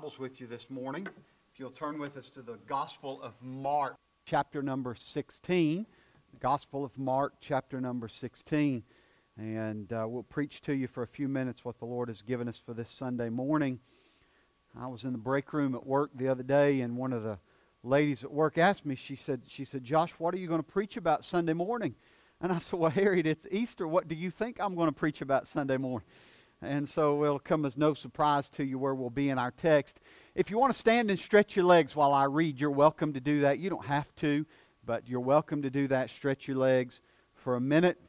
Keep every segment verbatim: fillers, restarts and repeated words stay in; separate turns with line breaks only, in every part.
Bibles with you this morning, if you'll turn with us to the Gospel of Mark, chapter number sixteen. The Gospel of Mark, chapter number sixteen. And uh, we'll preach to you for a few minutes what the Lord has given us for this Sunday morning. I was in the break room at work the other day, and one of the ladies at work asked me, she said, she said, Josh, what are you going to preach about Sunday morning? And I said, well, Harriet, it's Easter. What do you think I'm going to preach about Sunday morning? And so it'll come as no surprise to you where we'll be in our text. If you want to stand and stretch your legs while I read, you're welcome to do that. You don't have to, but you're welcome to do that. Stretch your legs for a minute,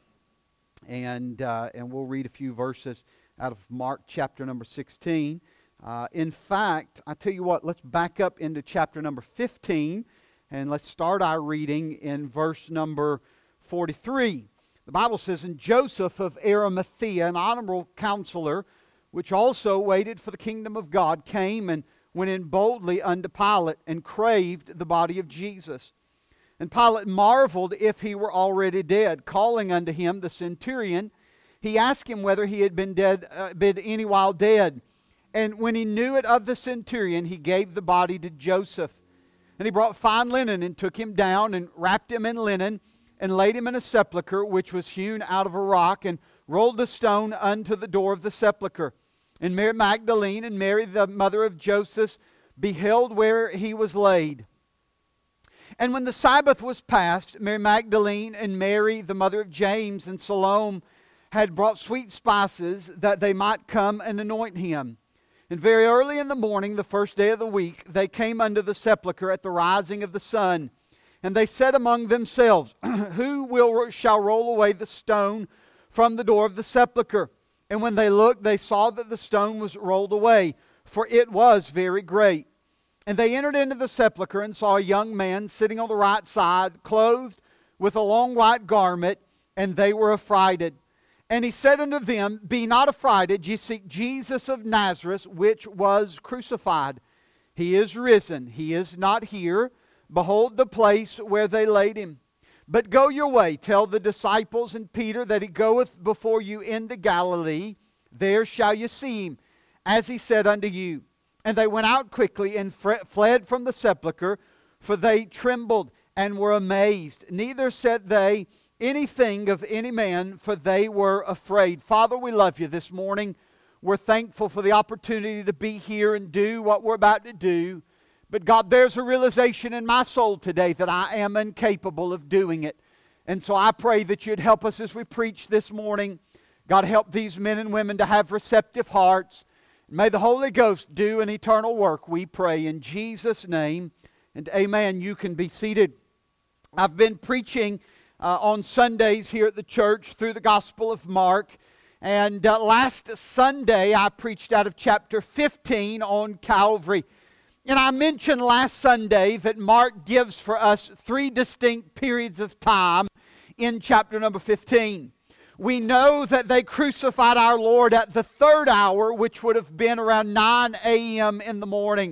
and uh, and we'll read a few verses out of Mark chapter number sixteen. Uh, in fact, I tell you what, let's back up into chapter number fifteen, and let's start our reading in verse number forty-three. The Bible says, "And Joseph of Arimathea, an honorable counselor, which also waited for the kingdom of God, came and went in boldly unto Pilate, and craved the body of Jesus. And Pilate marveled if he were already dead. Calling unto him the centurion, he asked him whether he had been dead, uh, been any while dead. And when he knew it of the centurion, he gave the body to Joseph. And he brought fine linen, and took him down, and wrapped him in linen, and laid him in a sepulchre which was hewn out of a rock, and rolled a stone unto the door of the sepulchre. And Mary Magdalene and Mary the mother of Joseph beheld where he was laid. And when the Sabbath was past, Mary Magdalene and Mary the mother of James and Salome had brought sweet spices, that they might come and anoint him. And very early in the morning, the first day of the week, they came unto the sepulchre at the rising of the sun. And they said among themselves, Who will shall roll away the stone from the door of the sepulchre? And when they looked, they saw that the stone was rolled away, for it was very great. And they entered into the sepulchre, and saw a young man sitting on the right side, clothed with a long white garment, and they were affrighted. And he said unto them, Be not affrighted, ye seek Jesus of Nazareth, which was crucified. He is risen, he is not here. Behold the place where they laid him. But go your way, tell the disciples and Peter that he goeth before you into Galilee. There shall you see him, as he said unto you. And they went out quickly and fled from the sepulchre, for they trembled and were amazed. Neither said they anything of any man, for they were afraid." Father, we love you this morning. We're thankful for the opportunity to be here and do what we're about to do. But God, there's a realization in my soul today that I am incapable of doing it. And so I pray that you'd help us as we preach this morning. God, help these men and women to have receptive hearts. May the Holy Ghost do an eternal work, we pray in Jesus' name. And amen. You can be seated. I've been preaching uh, on Sundays here at the church through the Gospel of Mark. And uh, last Sunday I preached out of chapter fifteen on Calvary. And I mentioned last Sunday that Mark gives for us three distinct periods of time in chapter number fifteen. We know that they crucified our Lord at the third hour, which would have been around nine a.m. in the morning.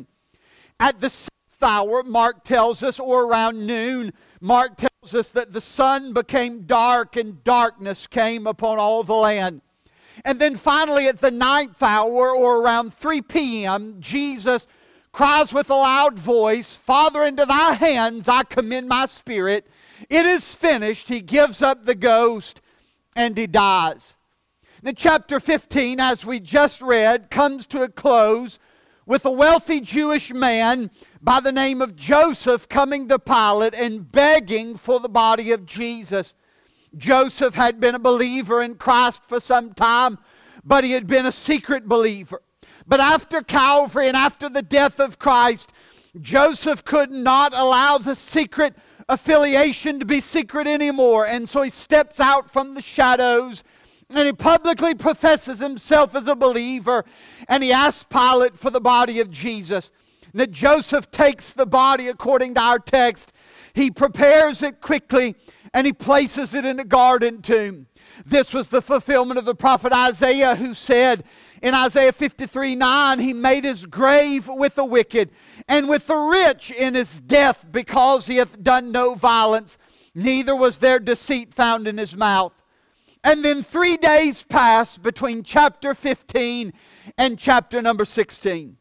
At the sixth hour, Mark tells us, or around noon, Mark tells us that the sun became dark and darkness came upon all the land. And then finally at the ninth hour, or around three p.m., Jesus cries with a loud voice, Father, into thy hands I commend my spirit. It is finished. He gives up the ghost and he dies. Now chapter fifteen, as we just read, comes to a close with a wealthy Jewish man by the name of Joseph coming to Pilate and begging for the body of Jesus. Joseph had been a believer in Christ for some time, but he had been a secret believer. But after Calvary and after the death of Christ, Joseph could not allow the secret affiliation to be secret anymore. And so he steps out from the shadows and he publicly professes himself as a believer. And he asks Pilate for the body of Jesus. And that Joseph takes the body according to our text. He prepares it quickly and he places it in a garden tomb. This was the fulfillment of the prophet Isaiah, who said in Isaiah fifty-three nine, He made His grave with the wicked and with the rich in his death, because he hath done no violence, neither was there deceit found in his mouth. And then three days passed between chapter fifteen and chapter number sixteen.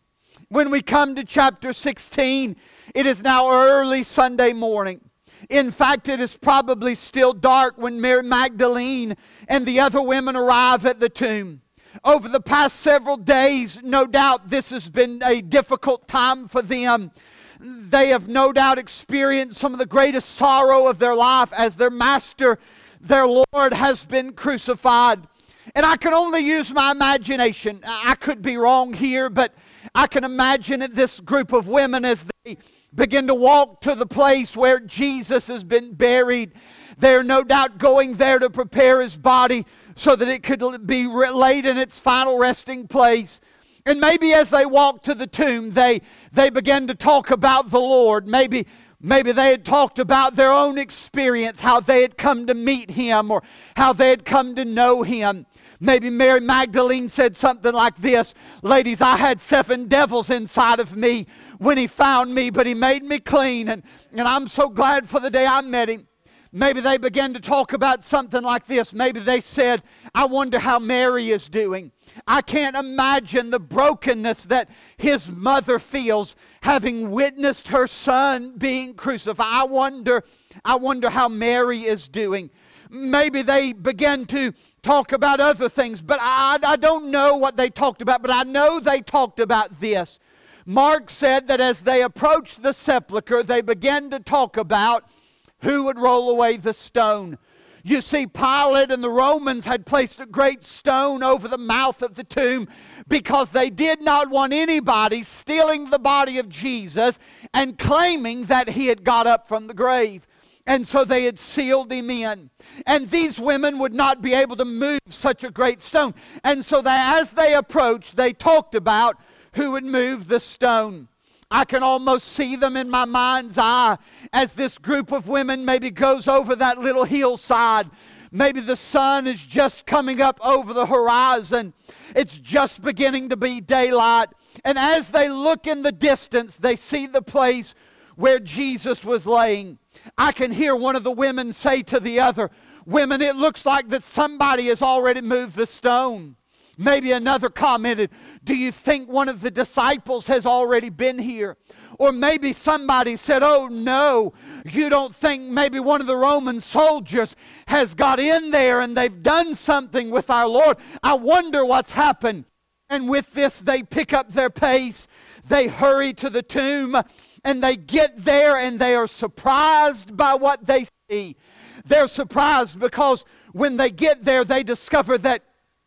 When we come to chapter sixteen, it is now early Sunday morning. In fact, it is probably still dark when Mary Magdalene and the other women arrive at the tomb. Over the past several days, no doubt this has been a difficult time for them. They have no doubt experienced some of the greatest sorrow of their life as their master, their Lord, has been crucified. And I can only use my imagination. I could be wrong here, but I can imagine this group of women as they begin to walk to the place where Jesus has been buried. They're no doubt going there to prepare his body so that it could be laid in its final resting place. And maybe as they walk to the tomb, they, they began to talk about the Lord. Maybe, maybe they had talked about their own experience, how they had come to meet him or how they had come to know him. Maybe Mary Magdalene said something like this: "Ladies, I had seven devils inside of me when he found me, but he made me clean, and, and I'm so glad for the day I met him." Maybe they began to talk about something like this. Maybe they said, "I wonder how Mary is doing. I can't imagine the brokenness that his mother feels having witnessed her son being crucified. I wonder, I wonder how Mary is doing." Maybe they began to talk about other things, but I, I don't know what they talked about, but I know they talked about this. Mark said that as they approached the sepulchre, they began to talk about who would roll away the stone. You see, Pilate and the Romans had placed a great stone over the mouth of the tomb because they did not want anybody stealing the body of Jesus and claiming that he had got up from the grave. And so they had sealed him in. And these women would not be able to move such a great stone. And so they, as they approached, they talked about who would move the stone. I can almost see them in my mind's eye as this group of women maybe goes over that little hillside. Maybe the sun is just coming up over the horizon. It's just beginning to be daylight. And as they look in the distance, they see the place where Jesus was laying. I can hear one of the women say to the other, "Women, it looks like that somebody has already moved the stone." Maybe another commented, "Do you think one of the disciples has already been here?" Or maybe somebody said, "Oh no, you don't think maybe one of the Roman soldiers has got in there and they've done something with our Lord? I wonder what's happened." And with this, they pick up their pace. They hurry to the tomb. And they get there and they are surprised by what they see. They're surprised because when they get there, they discover that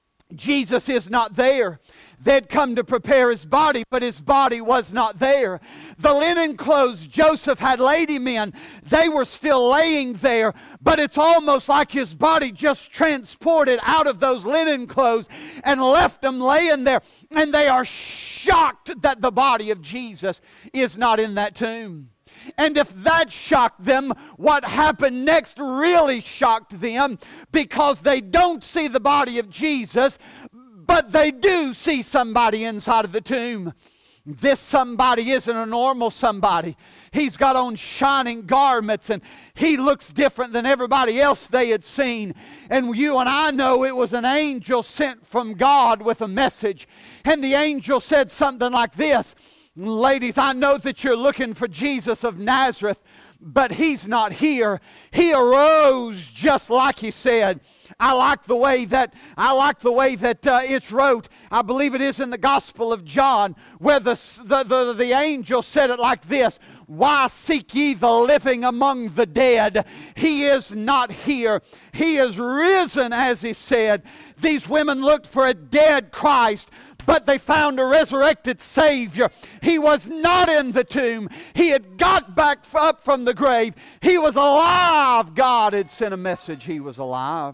Jesus is not there. They'd come to prepare his body, but his body was not there. The linen clothes Joseph had laid him in, they were still laying there, but it's almost like his body just transported out of those linen clothes and left them laying there. And they are shocked that the body of Jesus is not in that tomb. And if that shocked them, what happened next really shocked them, because they don't see the body of Jesus, but they do see somebody inside of the tomb. This somebody isn't a normal somebody. He's got on shining garments and he looks different than everybody else they had seen. And you and I know it was an angel sent from God with a message. And the angel said something like this: "Ladies, I know that you're looking for Jesus of Nazareth, but he's not here. He arose just like he said." I like the way that I like the way that uh, it's wrote. I believe it is in the Gospel of John, where the, the the the angel said it like this: "Why seek ye the living among the dead? He is not here. He is risen, as he said." These women looked for a dead Christ, but they found a resurrected Savior. He was not in the tomb. He had got back up from the grave. He was alive. God had sent a message. He was alive.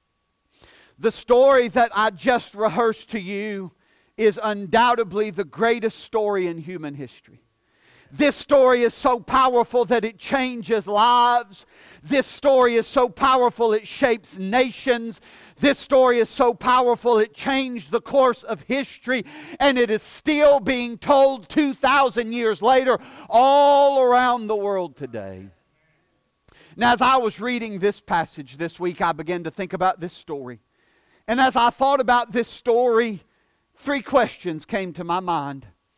The story that I just rehearsed to you is undoubtedly the greatest story in human history. This story is so powerful that it changes lives. This story is so powerful it shapes nations. This story is so powerful it changed the course of history, and it is still being told two thousand years later all around the world today. Now, as I was reading this passage this week, I began to think about this story. And as I thought about this story, three questions came to my mind.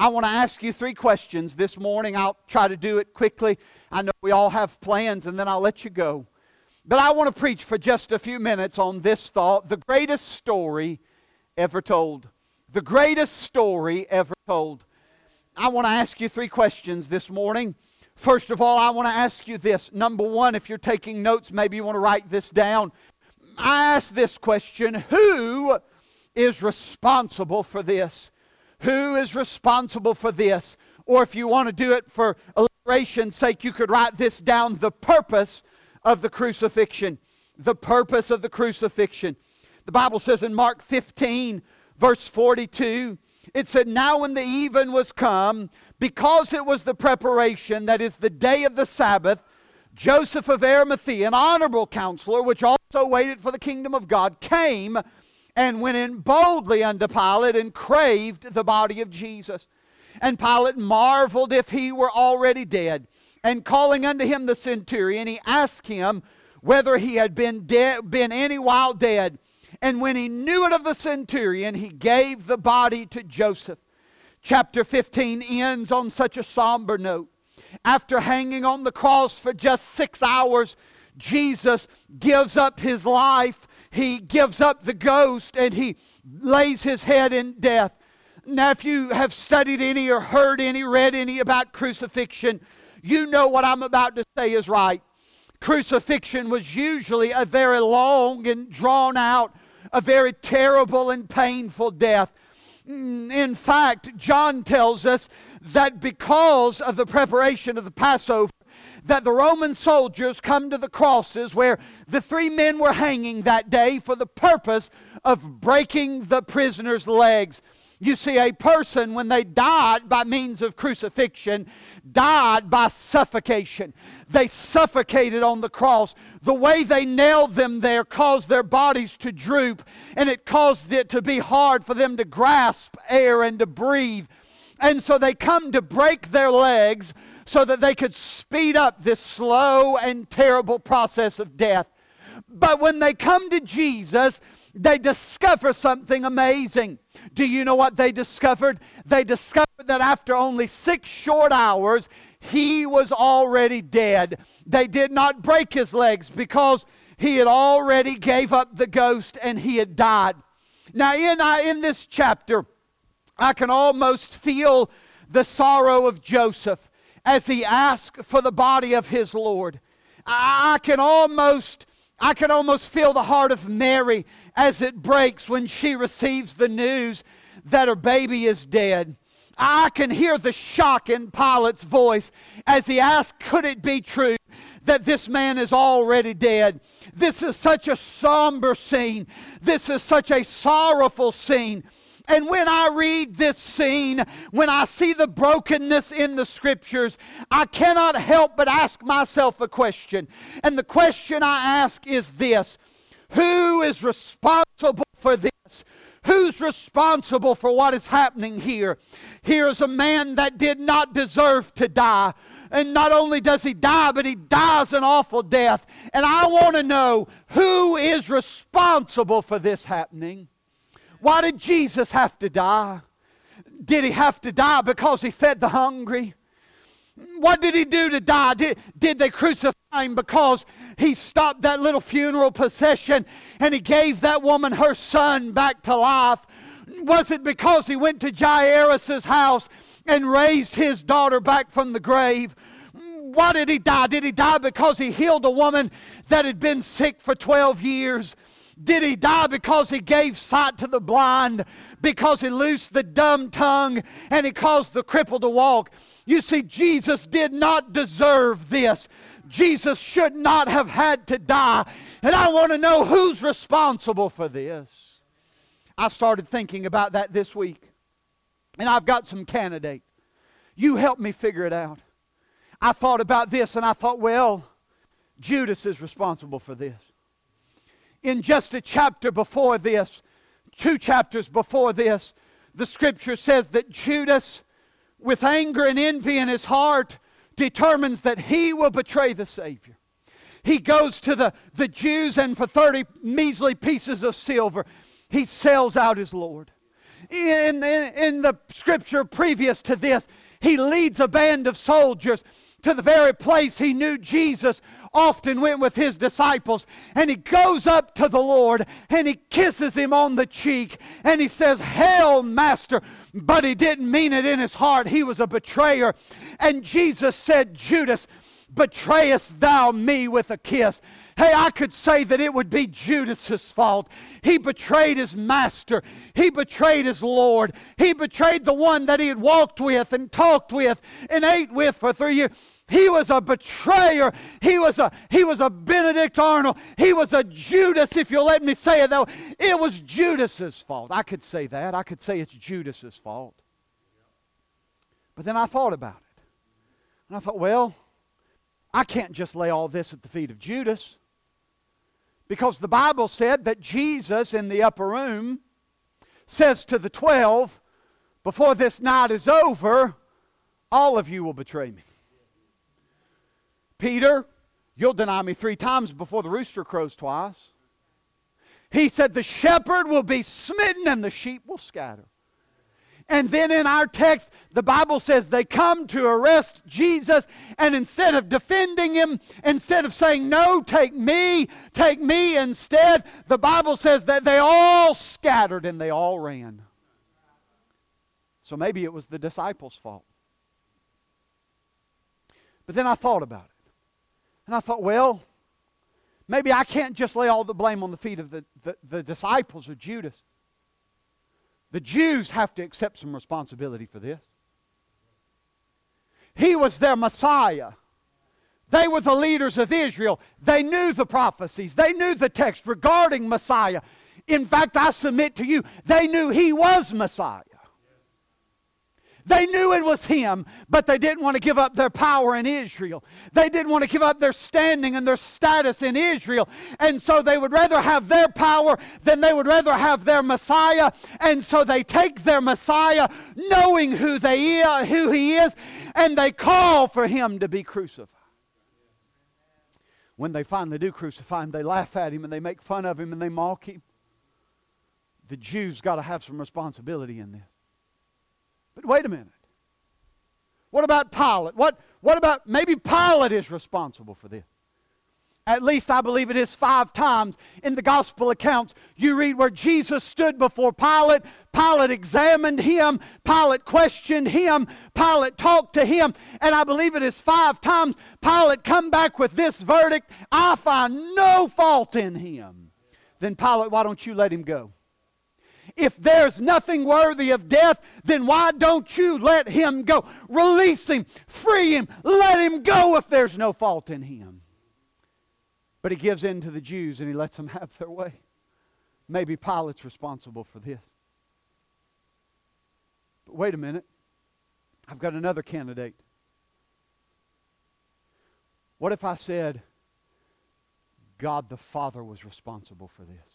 I want to ask you three questions this morning. I'll try to do it quickly. I know we all have plans, and then I'll let you go. But I want to preach for just a few minutes on this thought: the greatest story ever told. The greatest story ever told. I want to ask you three questions this morning. First of all, I want to ask you this. Number one, if you're taking notes, maybe you want to write this down. I ask this question: who is responsible for this? Who is responsible for this? Or if you want to do it for alliteration's sake, you could write this down: the purpose of the crucifixion. The purpose of the crucifixion. The Bible says in Mark fifteen, verse forty-two, it said, "Now when the even was come, because it was the preparation, that is the day of the Sabbath, Joseph of Arimathea, an honorable counselor, which also waited for the kingdom of God, came and went in boldly unto Pilate and craved the body of Jesus. And Pilate marveled if he were already dead. And calling unto him the centurion, he asked him whether he had been dead, been any while dead. And when he knew it of the centurion, he gave the body to Joseph." Chapter fifteen ends on such a somber note. After hanging on the cross for just six hours, Jesus gives up his life. He gives up the ghost, and he lays his head in death. Now, if you have studied any or heard any, read any about crucifixion, you know what I'm about to say is right. Crucifixion was usually a very long and drawn out, a very terrible and painful death. In fact, John tells us that because of the preparation of the Passover, that the Roman soldiers come to the crosses where the three men were hanging that day for the purpose of breaking the prisoner's legs. You see, a person, when they died by means of crucifixion, died by suffocation. They suffocated on the cross. The way they nailed them there caused their bodies to droop, and it caused it to be hard for them to grasp air and to breathe. And so they come to break their legs so that they could speed up this slow and terrible process of death. But when they come to Jesus, they discover something amazing. Do you know what they discovered? They discovered that after only six short hours, he was already dead. They did not break his legs because he had already gave up the ghost and he had died. Now in, uh, in this chapter, I can almost feel the sorrow of Joseph as he asked for the body of his Lord. I, I can almost I can almost feel the heart of Mary as it breaks when she receives the news that her baby is dead. I can hear the shock in Pilate's voice as he asks, could it be true that this man is already dead? This is such a somber scene. This is such a sorrowful scene. And when I read this scene, when I see the brokenness in the Scriptures, I cannot help but ask myself a question. And the question I ask is this: who is responsible for this? Who's responsible for what is happening here? Here is a man that did not deserve to die. And not only does he die, but he dies an awful death. And I want to know, who is responsible for this happening? Why did Jesus have to die? Did he have to die because he fed the hungry? What did he do to die? Did, did they crucify him because he stopped that little funeral procession and he gave that woman her son back to life? Was it because he went to Jairus' house and raised his daughter back from the grave? Why did he die? Did he die because he healed a woman that had been sick for twelve years? Did he die because he gave sight to the blind, because he loosed the dumb tongue, and he caused the cripple to walk? You see, Jesus did not deserve this. Jesus should not have had to die. And I want to know, who's responsible for this? I started thinking about that this week, and I've got some candidates. You help me figure it out. I thought about this, and I thought, well, Judas is responsible for this. In just a chapter before this, two chapters before this, the Scripture says that Judas, with anger and envy in his heart, determines that he will betray the Savior. He goes to the, the Jews, and for thirty measly pieces of silver, he sells out his Lord. In, in, in the scripture previous to this, he leads a band of soldiers to the very place he knew Jesus often went with his disciples, and he goes up to the Lord and he kisses him on the cheek and he says, "Hail, Master." But he didn't mean it in his heart. He was a betrayer. And Jesus said, "Judas, betrayest thou me with a kiss?" Hey, I could say that it would be Judas's fault. He betrayed his master. He betrayed his Lord. He betrayed the one that he had walked with and talked with and ate with for three years. He was a betrayer. He was a, he was a Benedict Arnold. He was a Judas, if you'll let me say it though. It was Judas's fault. I could say that. I could say it's Judas's fault. But then I thought about it. And I thought, well, I can't just lay all this at the feet of Judas. Because the Bible said that Jesus in the upper room says to the twelve, before this night is over, all of you will betray me. Peter, you'll deny me three times before the rooster crows twice. He said the shepherd will be smitten and the sheep will scatter. And then in our text, the Bible says they come to arrest Jesus, and instead of defending him, instead of saying, "No, take me, take me instead," the Bible says that they all scattered and they all ran. So maybe it was the disciples' fault. But then I thought about it. And I thought, well, maybe I can't just lay all the blame on the feet of the, the, the disciples or Judas. The Jews have to accept some responsibility for this. He was their Messiah. They were the leaders of Israel. They knew the prophecies. They knew the text regarding Messiah. In fact, I submit to you, they knew he was Messiah. They knew it was him, but they didn't want to give up their power in Israel. They didn't want to give up their standing and their status in Israel. And so they would rather have their power than they would rather have their Messiah. And so they take their Messiah, knowing who they are, who he is, and they call for him to be crucified. When they finally do crucify him, they laugh at him and they make fun of him and they mock him. The Jews got to have some responsibility in this. But wait a minute. What about Pilate? What, what about, maybe Pilate is responsible for this. At least I believe it is five times in the gospel accounts. You read where Jesus stood before Pilate. Pilate examined him. Pilate questioned him. Pilate talked to him. And I believe it is five times Pilate come back with this verdict: "I find no fault in him." Then Pilate, why don't you let him go? If there's nothing worthy of death, then why don't you let him go? Release him, free him, let him go if there's no fault in him. But he gives in to the Jews and he lets them have their way. Maybe Pilate's responsible for this. But wait a minute. I've got another candidate. What if I said God the Father was responsible for this?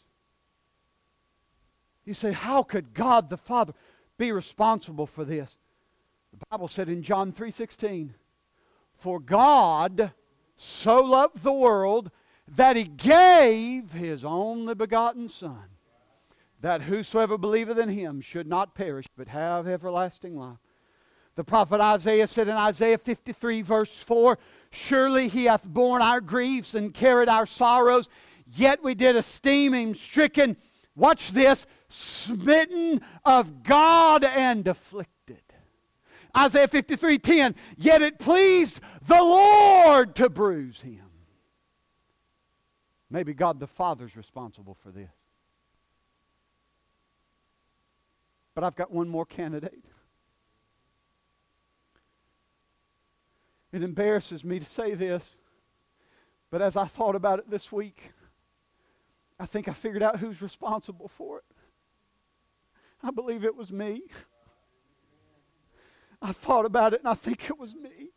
You say, how could God the Father be responsible for this? The Bible said in John three sixteen, "For God so loved the world that he gave his only begotten Son, that whosoever believeth in him should not perish, but have everlasting life." The prophet Isaiah said in Isaiah fifty-three verse four, "Surely he hath borne our griefs and carried our sorrows, yet we did esteem him stricken," watch this, "smitten of God and afflicted." Isaiah fifty-three ten, "Yet it pleased the Lord to bruise him." Maybe God the Father's responsible for this. But I've got one more candidate. It embarrasses me to say this, but as I thought about it this week, I think I figured out who's responsible for it. I believe it was me. I thought about it and I think it was me.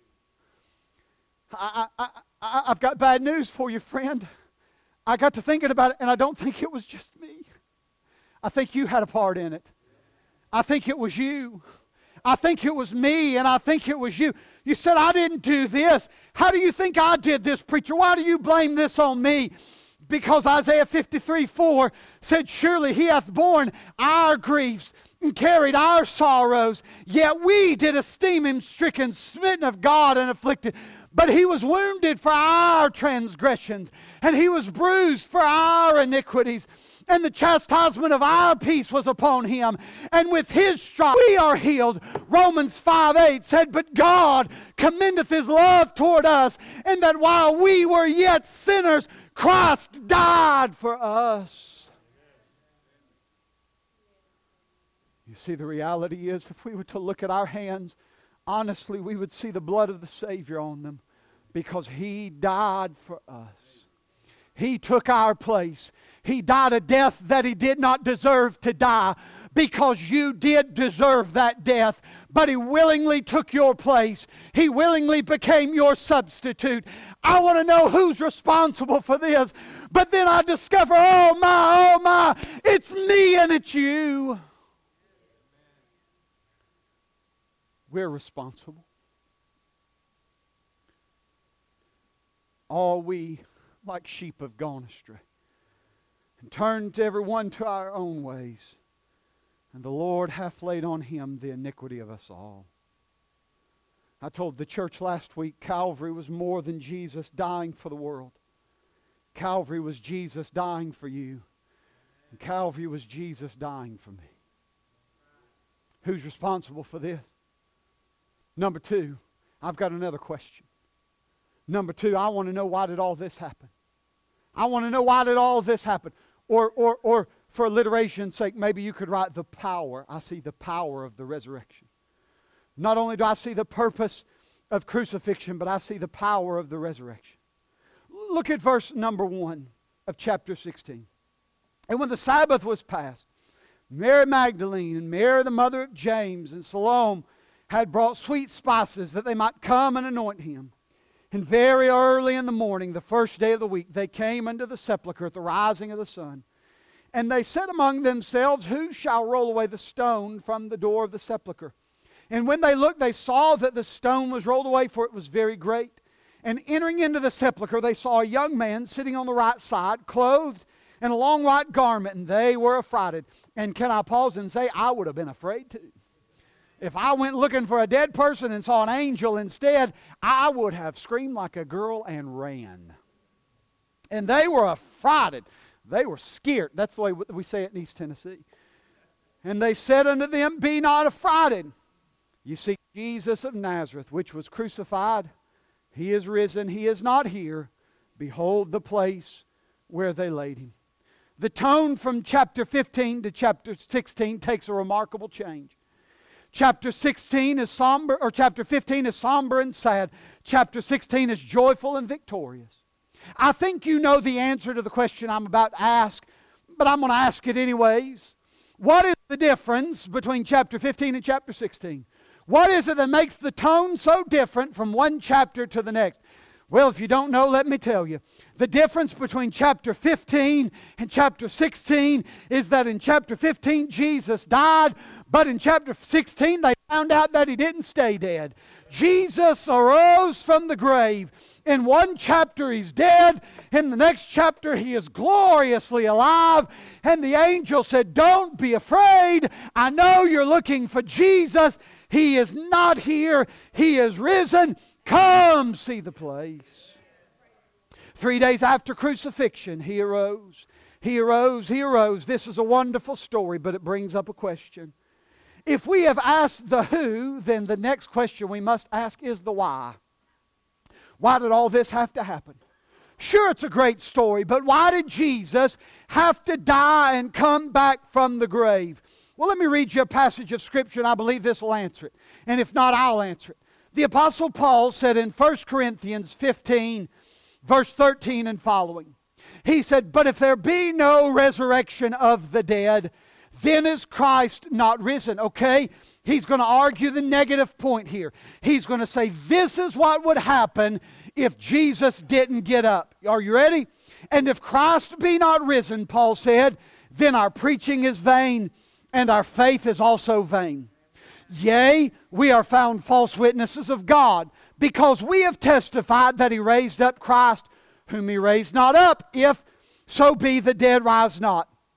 I, I, I, I've got bad news for you, friend. I got to thinking about it and I don't think it was just me. I think you had a part in it. I think it was you. I think it was me and I think it was you. You said, "I didn't do this." How do you think I did this, preacher? Why do you blame this on me? Because Isaiah fifty-three four said, "Surely he hath borne our griefs and carried our sorrows. Yet we did esteem him stricken, smitten of God, and afflicted. But he was wounded for our transgressions, and he was bruised for our iniquities. And the chastisement of our peace was upon him, and with his stripes we are healed. Romans five eight said, but God commendeth his love toward us, and that while we were yet sinners, Christ died for us. You see, the reality is, if we were to look at our hands, honestly, we would see the blood of the Savior on them, because he died for us. He took our place. He died a death that he did not deserve to die, because you did deserve that death. But he willingly took your place. He willingly became your substitute. I want to know who's responsible for this. But then I discover, oh my, oh my, it's me and it's you. We're responsible. All we, like sheep, have gone astray, and turned every one to our own ways. And the Lord hath laid on him the iniquity of us all. I told the church last week, Calvary was more than Jesus dying for the world. Calvary was Jesus dying for you. And Calvary was Jesus dying for me. Who's responsible for this? Number two, I've got another question. Number two, I want to know, why did all this happen? I want to know, why did all this happen? Or, or, or for alliteration's sake, maybe you could write the power. I see the power of the resurrection. Not only do I see the purpose of crucifixion, but I see the power of the resurrection. Look at verse number one of chapter sixteen. And when the Sabbath was past, Mary Magdalene and Mary the mother of James and Salome had brought sweet spices that they might come and anoint him. And very early in the morning, the first day of the week, they came unto the sepulchre at the rising of the sun. And they said among themselves, who shall roll away the stone from the door of the sepulchre? And when they looked, they saw that the stone was rolled away, for it was very great. And entering into the sepulchre, they saw a young man sitting on the right side, clothed in a long white garment, and they were affrighted. And can I pause and say, I would have been afraid too. If I went looking for a dead person and saw an angel instead, I would have screamed like a girl and ran. And they were affrighted. They were scared. That's the way we say it in East Tennessee. And they said unto them, be not affrighted. You see, Jesus of Nazareth, which was crucified, he is risen. He is not here. Behold the place where they laid him. The tone from chapter fifteen to chapter sixteen takes a remarkable change. Chapter sixteen is somber, or chapter fifteen is somber and sad. Chapter sixteen is joyful and victorious. I think you know the answer to the question I'm about to ask, but I'm going to ask it anyways. What is the difference between chapter fifteen and chapter sixteen? What is it that makes the tone so different from one chapter to the next? Well, if you don't know, let me tell you. The difference between chapter fifteen and chapter sixteen is that in chapter fifteen, Jesus died, but in chapter sixteen, they found out that he didn't stay dead. Jesus arose from the grave. In one chapter, he's dead. In the next chapter, he is gloriously alive. And the angel said, don't be afraid. I know you're looking for Jesus. He is not here. He is risen. Come see the place. Three days after crucifixion, he arose. He arose, he arose. This is a wonderful story, but it brings up a question. If we have asked the who, then the next question we must ask is the why. Why did all this have to happen? Sure, it's a great story, but why did Jesus have to die and come back from the grave? Well, let me read you a passage of Scripture, and I believe this will answer it. And if not, I'll answer it. The Apostle Paul said in First Corinthians fifteen, verse thirteen and following, he said, but if there be no resurrection of the dead, then is Christ not risen. Okay? He's going to argue the negative point here. He's going to say this is what would happen if Jesus didn't get up. Are you ready? And if Christ be not risen, Paul said, then our preaching is vain and our faith is also vain. Yea, we are found false witnesses of God, because we have testified that he raised up Christ, whom he raised not up, if so be the dead rise not.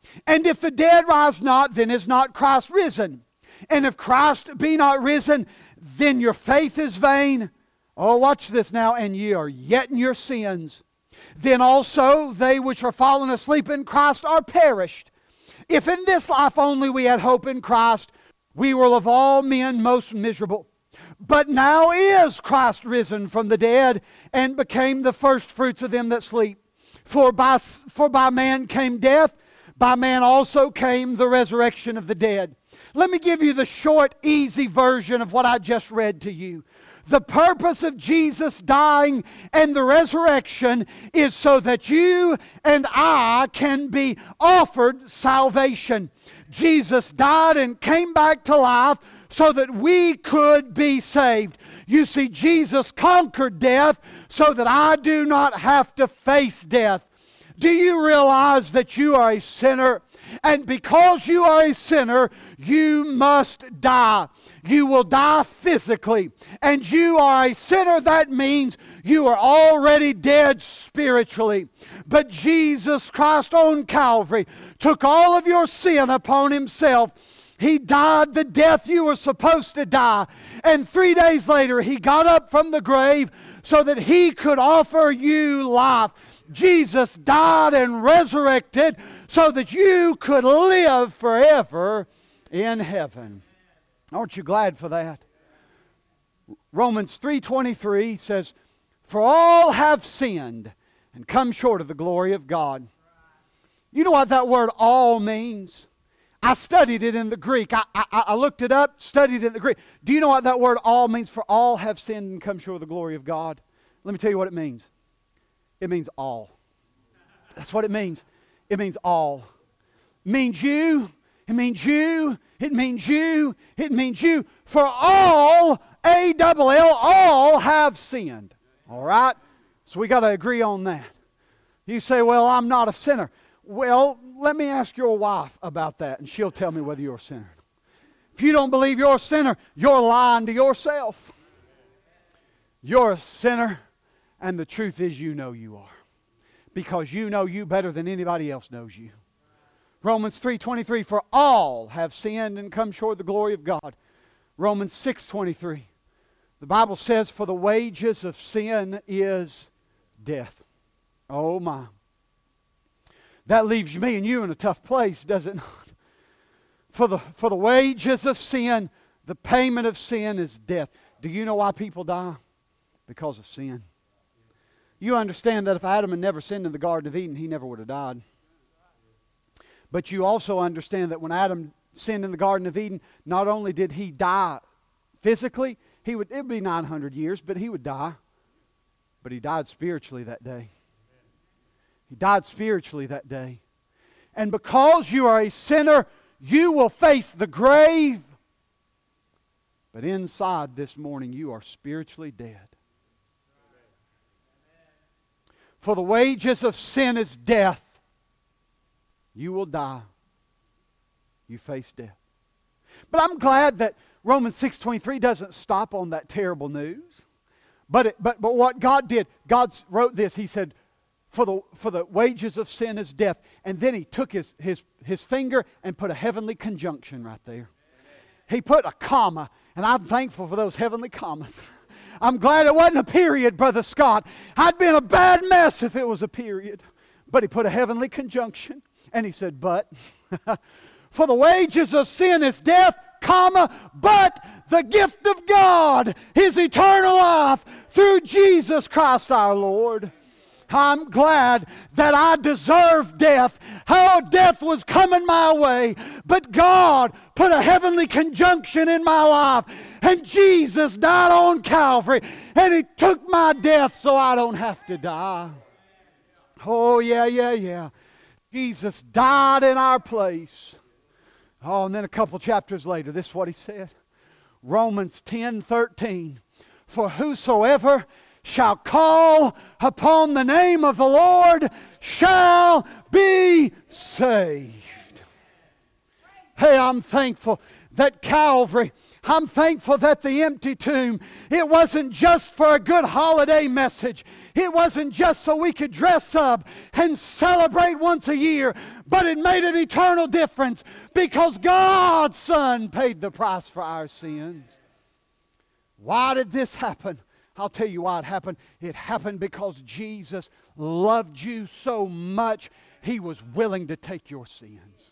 And if the dead rise not, then is not Christ risen. And if Christ be not risen, then your faith is vain. Oh, watch this now. And ye are yet in your sins. Then also they which are fallen asleep in Christ are perished. If in this life only we had hope in Christ, we were of all men most miserable. But now is Christ risen from the dead, and became the firstfruits of them that sleep. For by, for by man came death, by man also came the resurrection of the dead. Let me give you the short, easy version of what I just read to you. The purpose of Jesus dying and the resurrection is so that you and I can be offered salvation. Jesus died and came back to life so that we could be saved. You see, Jesus conquered death so that I do not have to face death. Do you realize that you are a sinner? And because you are a sinner, you must die. You will die physically. And you are a sinner. That means you are already dead spiritually. But Jesus Christ on Calvary took all of your sin upon Himself. He died the death you were supposed to die. And three days later, He got up from the grave so that He could offer you life. Jesus died and resurrected so that you could live forever in heaven. Aren't you glad for that? Romans three twenty-three says, "For all have sinned and come short of the glory of God." You know what that word all means? I studied it in the Greek. I, I, I looked it up, studied it in the Greek. Do you know what that word all means? For all have sinned and come short of the glory of God. Let me tell you what it means. It means all. That's what it means. It means all. It means you. It means you. It means you. It means you. For all, A double L, all have sinned. All right? So we got to agree on that. You say, well, I'm not a sinner. Well, let me ask your wife about that, and she'll tell me whether you're a sinner. If you don't believe you're a sinner, you're lying to yourself. You're a sinner, and the truth is you know you are. Because you know you better than anybody else knows you. Romans three twenty-three, "For all have sinned and come short of the glory of God." Romans six twenty-three, the Bible says, "For the wages of sin is death." Oh my. That leaves me and you in a tough place, does it not? For the, for the wages of sin, the payment of sin is death. Do you know why people die? Because of sin. You understand that if Adam had never sinned in the Garden of Eden, he never would have died. But you also understand that when Adam sinned in the Garden of Eden, not only did he die physically, he would, it would be nine hundred years, but he would die. But he died spiritually that day. He died spiritually that day. And because you are a sinner, you will face the grave. But inside this morning, you are spiritually dead. For the wages of sin is death. You will die. You face death. But I'm glad that Romans six twenty-three doesn't stop on that terrible news. But, it, but, but what God did, God wrote this. He said, for the, for the wages of sin is death. And then He took his, his, his finger and put a heavenly conjunction right there. He put a comma. And I'm thankful for those heavenly commas. I'm glad it wasn't a period, Brother Scott. I'd been a bad mess if it was a period. But He put a heavenly conjunction. And He said, but, for the wages of sin is death, comma, but the gift of God is eternal life through Jesus Christ our Lord. I'm glad that I deserved death. How death was coming my way. But God put a heavenly conjunction in my life. And Jesus died on Calvary. And He took my death so I don't have to die. Oh, yeah, yeah, yeah. Jesus died in our place. Oh, and then a couple chapters later, this is what He said. Romans ten thirteen. For whosoever shall call upon the name of the Lord shall be saved. Hey, I'm thankful that Calvary, I'm thankful that the empty tomb, it wasn't just for a good holiday message. It wasn't just so we could dress up and celebrate once a year, but it made an eternal difference because God's Son paid the price for our sins. Why did this happen? I'll tell you why it happened. It happened because Jesus loved you so much, He was willing to take your sins.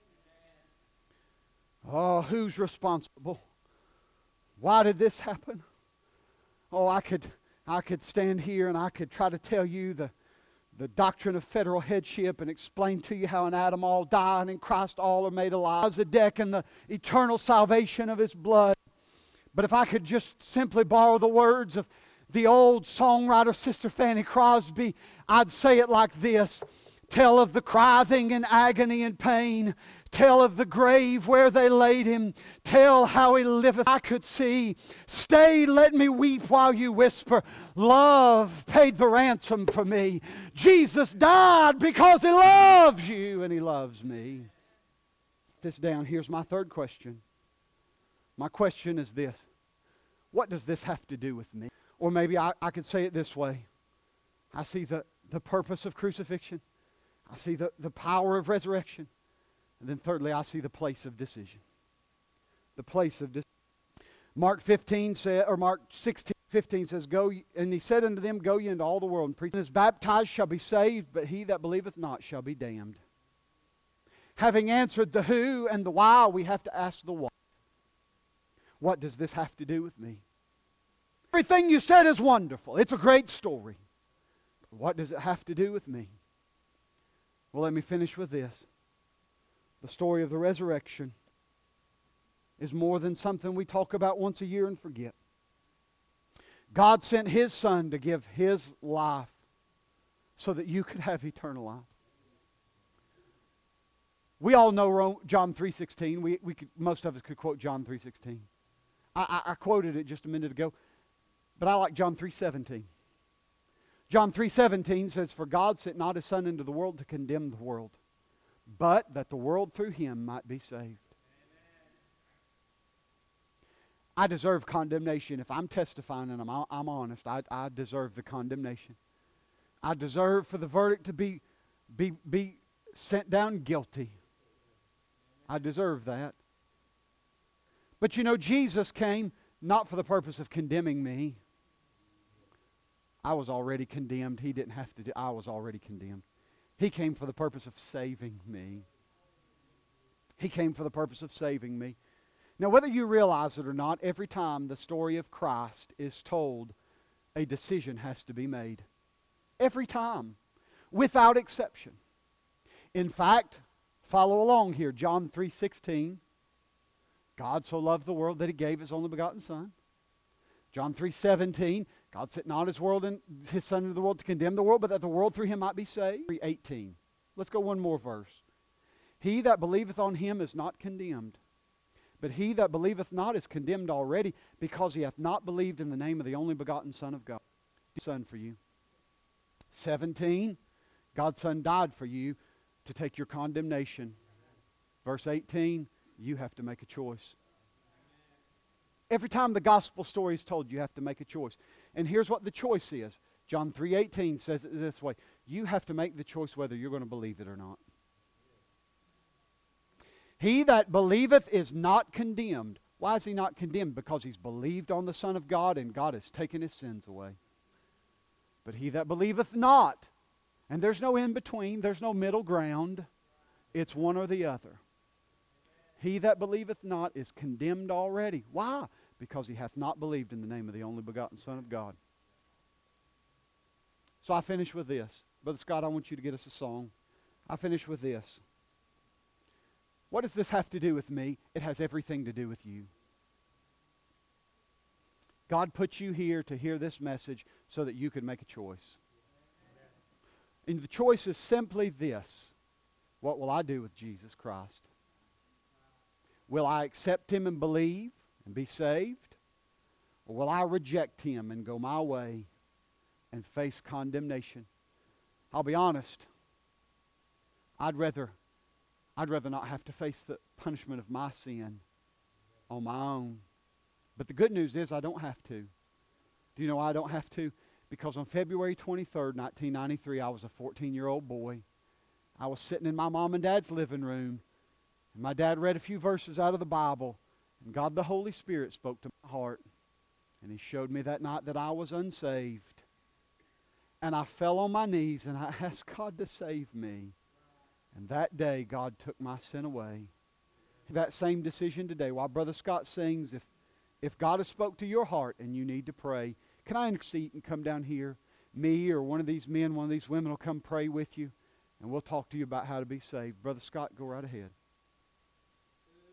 Oh, who's responsible? Why did this happen? Oh, I could I could stand here and I could try to tell you the, the doctrine of federal headship and explain to you how in Adam all died and in Christ all are made alive. The deck and the eternal salvation of His blood. But if I could just simply borrow the words of the old songwriter Sister Fanny Crosby, I'd say it like this. Tell of the writhing and agony and pain. Tell of the grave where they laid Him. Tell how He liveth. I could see. Stay, let me weep while you whisper. Love paid the ransom for me. Jesus died because He loves you and He loves me. Put this down. Here's my third question. My question is this. What does this have to do with me? Or maybe I, I could say it this way. I see the, the purpose of crucifixion. I see the, the power of resurrection. And then thirdly, I see the place of decision. The place of decision. Mark fifteen said, or Mark sixteen, fifteen says, Go, ye, and He said unto them, Go ye into all the world and preach. And is baptized shall be saved, but he that believeth not shall be damned. Having answered the who and the why, we have to ask the what. What does this have to do with me? Everything you said is wonderful. It's a great story. But what does it have to do with me? Well, let me finish with this. The story of the resurrection is more than something we talk about once a year and forget. God sent His Son to give His life so that you could have eternal life. We all know John three sixteen. We, we could, most of us could quote John three sixteen. I, I, I quoted it just a minute ago, but I like John three seventeen. John three seventeen says, For God sent not His Son into the world to condemn the world, but that the world through Him might be saved. Amen. I deserve condemnation. If I'm testifying and I'm, I'm honest, I, I deserve the condemnation. I deserve for the verdict to be, be, be sent down guilty. I deserve that. But you know, Jesus came not for the purpose of condemning me. I was already condemned. He didn't have to do, I was already condemned. He came for the purpose of saving me. He came for the purpose of saving me. Now, whether you realize it or not, every time the story of Christ is told, a decision has to be made. Every time, without exception. In fact, follow along here. John three sixteen. God so loved the world that He gave His only begotten Son. John three seventeen. God sent not his, world in, his Son into the world to condemn the world, but that the world through Him might be saved. three eighteen. Let's go one more verse. He that believeth on Him is not condemned, but he that believeth not is condemned already, because he hath not believed in the name of the only begotten Son of God. Son for you. seventeen. God's Son died for you to take your condemnation. Verse eighteen. You have to make a choice. Every time the gospel story is told, you have to make a choice. And here's what the choice is. John three eighteen says it this way. You have to make the choice whether you're going to believe it or not. He that believeth is not condemned. Why is he not condemned? Because he's believed on the Son of God and God has taken his sins away. But he that believeth not, and there's no in between, there's no middle ground, it's one or the other. He that believeth not is condemned already. Why? Because he hath not believed in the name of the only begotten Son of God. So I finish with this. Brother Scott, I want you to get us a song. I finish with this. What does this have to do with me? It has everything to do with you. God put you here to hear this message so that you could make a choice. And the choice is simply this. What will I do with Jesus Christ? Will I accept Him and believe and be saved? Or will I reject Him and go my way and face condemnation? I'll be honest. I'd rather, I'd rather not have to face the punishment of my sin on my own But the good news is I don't have to. Do you know why I don't have to? Because on February twenty-third, nineteen ninety-three, I was a fourteen-year-old boy. I was sitting in my mom and dad's living room, and my dad read a few verses out of the Bible, and God the Holy Spirit spoke to my heart, and He showed me that night that I was unsaved. And I fell on my knees, and I asked God to save me. And that day, God took my sin away. That same decision today, while Brother Scott sings, if, if God has spoke to your heart and you need to pray, can I intercede and come down here? Me or one of these men, one of these women will come pray with you, and we'll talk to you about how to be saved. Brother Scott, go right ahead.